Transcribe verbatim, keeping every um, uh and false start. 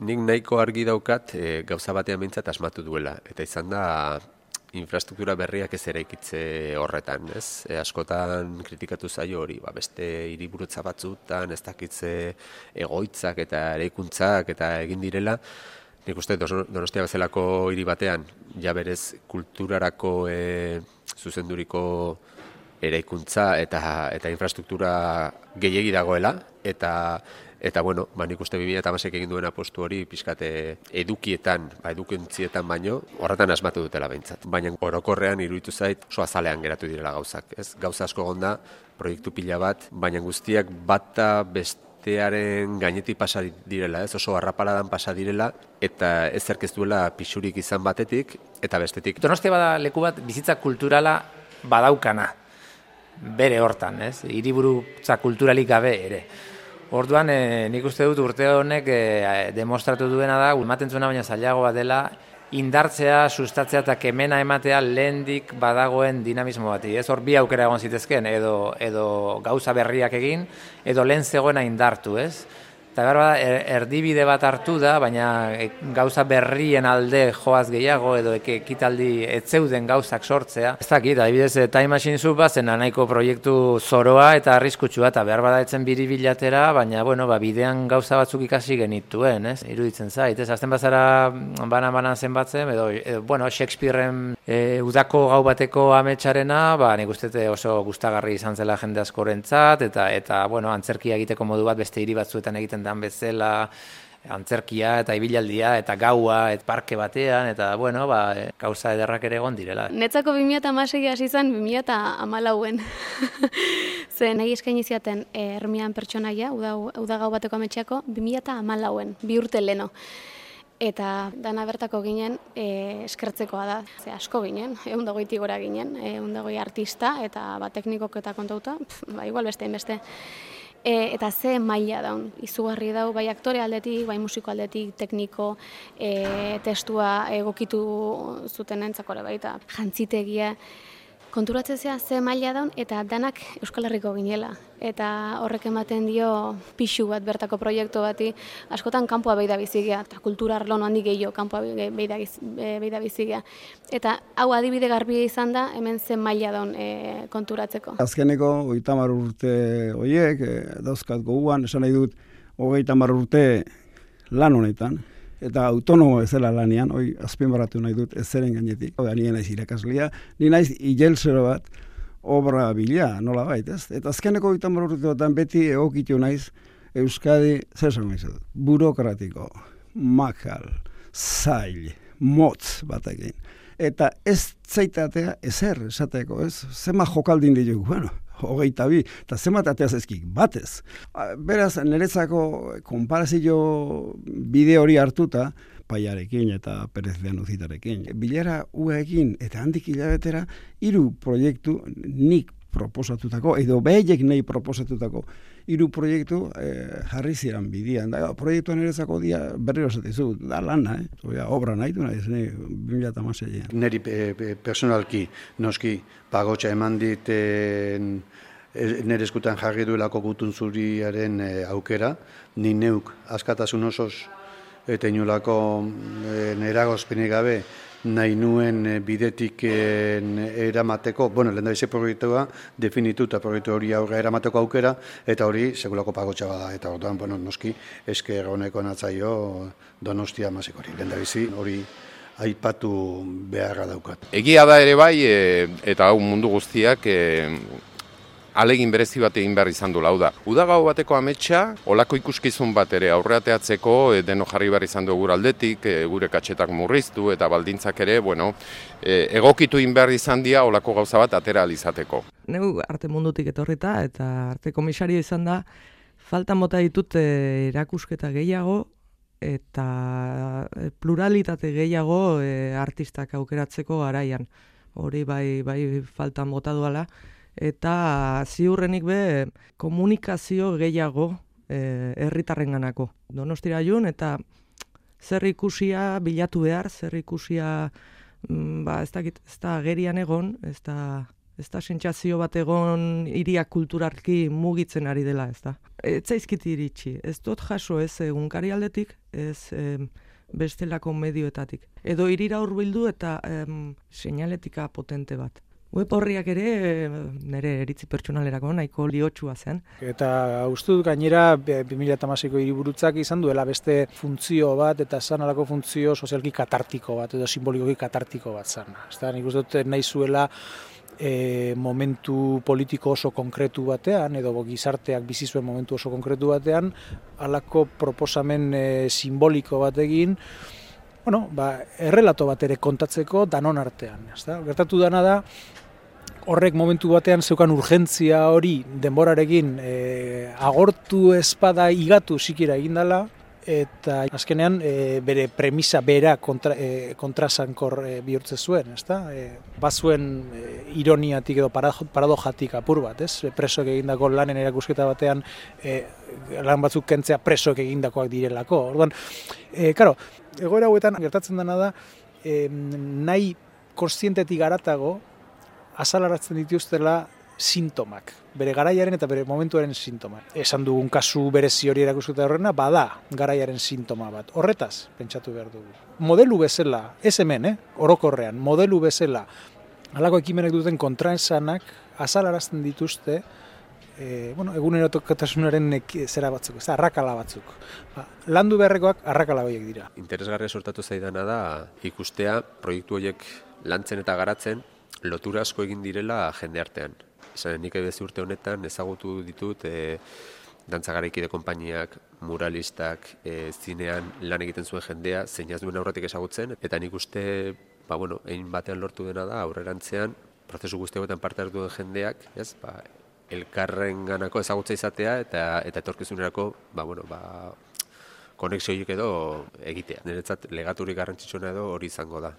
nik nahiko argi daukat e, gauza batean behintzat asmatu duela, eta izan da infrastruktura berriak ez eraikitze horretan, ez? E, askotan kritikatu zaio hori, ba, beste hiriburutza batzutan, ez dakitze egoitzak eta eraikuntzak eta egin direla. Nik uste Donostia bezalako hiri batean, ja berez kulturarako e, zuzenduriko eraikuntza eta eta infrastruktura gehiegi dagoela, eta Eta, bueno, ba, nik uste bi mila hamasei egin duen apostu hori pixkate edukietan, ba, edukentzietan baino, horretan asmatu dutela behintzat. Baina orokorrean iruditu zait oso azalean geratu direla gauzak. Ez? Gauza asko gonda, proiektu pila bat, baina guztiak bata bestearen gainetik pasa direla, ez? Oso arrapaladan pasa direla, eta ezerk ez duela pixurik izan batetik, eta bestetik. Donostia bada leku bat bizitza kulturala badaukana, bere hortan, ez? Hiriburutza kulturalik gabe ere. Orduan, e, nik uste dut urte honek e, demostratu duena da, ematen zuena baina zailagoa dela, indartzea, sustatzea eta kemena ematea lehendik badagoen dinamismo bati. Ez hor bi aukera egon zitezken, edo, edo gauza berriak egin, edo lehen zegoena indartu, ez? Eta behar bada, erdibide bat hartu da, baina gauza berrien alde joaz gehiago, edo ekitaldi etzeuden gauzak sortzea. Ez dakit, adibidez, Time Machine Zub zen nahiko proiektu zoroa eta arriskutsua, eta behar bada etzen biribilatera, baina, bueno, ba, bidean gauza batzuk ikasi genituen, ez? Iruditzen zait, ez? Azten bazara banan-banan zenbatzen, edo, edo, bueno, Shakespearen e, udako gau bateko ametsarena, ba, nik uste oso gustagarri izan zela jende askorentzat, eta, eta, bueno, antzerkia egiteko modu bat beste hiri batzuetan egiten dan bezala, antzerkia eta ibilaldia eta gaua eta parke batean eta bueno, ba, gauza ederrak ere egon direla. Netzako bi mila hamasei hasi zen bi mila hamalauen. Zen nahi eskaini ziaten Ermian pertsonaia, uda, uda gau bateko ametxeako bi mila hamalauen, bi urte leno. Eta dana bertako ginen e, eskertzekoa da. Ze asko ginen, ehun eta hogeita gora ginen, ehun eta hogei artista eta ba, teknikok eta kontauta, ba, igual beste beste. E, eta ze maila daun, izugarri dau, bai aktore aldetik, bai musiko aldetik, tekniko, e, testua egokitu zuten entzakore baita, jantzitegia, konturatzea ze maila daun, eta danak Euskal Herriko ginela. Eta horrek ematen dio pixu bat bertako proiektu bati, askotan kanpoa behi da bizigea, eta kultura arlo handik gehiago kanpoa behi da bizigea. Eta hau adibide garbia izan da, hemen zen maila daun e, konturatzeko. Azkeneko, hogeita hamar urte horiek, e, dauzkat goguan, esan nahi dut, hogeita hamar urte lan honetan, eta autonomo ezela lanean, hoi azpimarratu nahi dut ez zeren gainetik. Hau da, nire naiz irakaslia, nire naiz hilzero bat, obra bila, nola bait, ez? Eta azkeneko hogeita hamar urteetan beti egokitu naiz Euskadi, zer esan nahi dut, burokratiko, makal, zail, motz batekin. Eta ez zaitatea ezer esateko, ez? Zema jokaldin ditugu, bueno, hogeita bi, eta zemat ateaz ezkik, batez. Beraz, niretzako konparazio bide hori hartuta, Paiarekin eta Perez de Anuzitarekin. Bilera uekin eta handik hilabetera, hiru proiektu nik proposatutako, edo behiek nahi proposatutako, hiru proiektu eh, jarri ziren bidian. Da, proiektuan niretzako dia berriro esatizu, da lana, eh? Oia, obra nahi du nahi, zene, bi mila hamaseian. Neri e, personalki, noski, pagotxa eman dit e, nire eskutan jarri duelako gutun zuriaren e, aukera, ni neuk askatasun osoz eta inolako e, neragozpenik gabe nahi nuen e, bidetik e, eramateko, bueno, lehen da bize proiektua definitu eta proiektu hori aurra eramateko aukera, eta hori segulako pagotxa bada, eta orduan, bueno, noski, esker honeko natzaio Donostia hamasei hori, lehen da bizi hori aipatu beharra daukat. Egia da ere bai, e, eta hau mundu guztiak, e, alegin berezi bat egin behar izan du lau da. Udagau bateko ametsa, olako ikuskizun bat ere aurreateatzeko, e, deno jarri behar izan du gure aldetik, e, gure katxetak murriztu eta baldintzak ere, bueno, e, egokitu egin behar izan dira olako gauza bat atera alizateko. Neu arte mundutik etorrita eta arte komisario izan da, faltan bota ditut e, erakusketa gehiago eta pluralitate gehiago e, artistak aukeratzeko garaian. Hori bai, bai faltan bota duala. Eta ziurrenik be komunikazio gehiago herritarrenganako. E, Donostira jun eta zer ikusia bilatu behar, zer ikusia ba, ez dakit, ez da agerian egon, ez da Ez da sentsazio bat egon hiriak kulturarki mugitzen ari dela, ez da. Ez zaizkit iritsi, ez dut jaso ez egunkari aldetik, ez em, bestelako medioetatik. Edo hirira hurbildu eta em, seinaletika potente bat. Web horriak ere nire eritzi pertsonalerako nahiko liotsua zen. Eta uste dut gainera bi mila hamaseiko hiriburutzak izan duela beste funtzio bat eta zan alako funtzio sozialki katartiko bat edo simbolikoki katartiko bat zan. Eta nik uste dut nahi zuela e, momentu politiko oso konkretu batean edo gizarteak bizi zuen momentu oso konkretu batean halako proposamen e, simboliko bat egin, bueno, ba, errelato bat ere kontatzeko danon artean. Ezta? Gertatu dana da, horrek momentu batean zeukan urgentzia hori denborarekin e, agortu espada igatu sikira egindala, eta azkenean e, bere premisa bera kontra, e, kontrasankor e, bihurtze zuen, ezta? E, bazuen e, ironiatik edo paradojatik apur bat, ez? Presoek egindako lanen erakusketa batean e, lan batzuk kentzea presoek egindakoak direlako. Orduan, e, karo, egoera hauetan gertatzen dena da, e, nahi kontzientetik haratago azalaratzen dituztela sintomak, bere garaiaren eta bere momentuaren sintomak. Esan dugun kasu berezi hori erakusketa horrena, bada garaiaren sintoma bat. Horretaz, pentsatu behar dugu. Modelu bezala, ez hemen, eh? orokorrean, modelu bezala, halako ekimenek duten kontraesanak azalarazten dituzte, e, bueno, egunerotokotasunaren zera batzuk, ez da, arrakala batzuk. Ba, landu beharrekoak arrakala horiek dira. Interesgarria sortatu zaidana da ikustea proiektu horiek lantzen eta garatzen lotura asko egin direla jende artean. Esan, nik ebezi urte honetan ezagutu ditut e, dantza garaikide konpainiak, muralistak, e, zinean lan egiten zuen jendea, zeinaz duen aurretik ezagutzen, eta nik uste, ba, bueno, egin batean lortu dena da, aurrerantzean, prozesu guztiegoetan parte hartu duen jendeak, ez, ba, elkarren ganako ezagutza izatea, eta eta etorkizunerako, ba, bueno, ba, konexio horiek edo egitea. Niretzat legaturik garrantzitsuena edo hori izango da.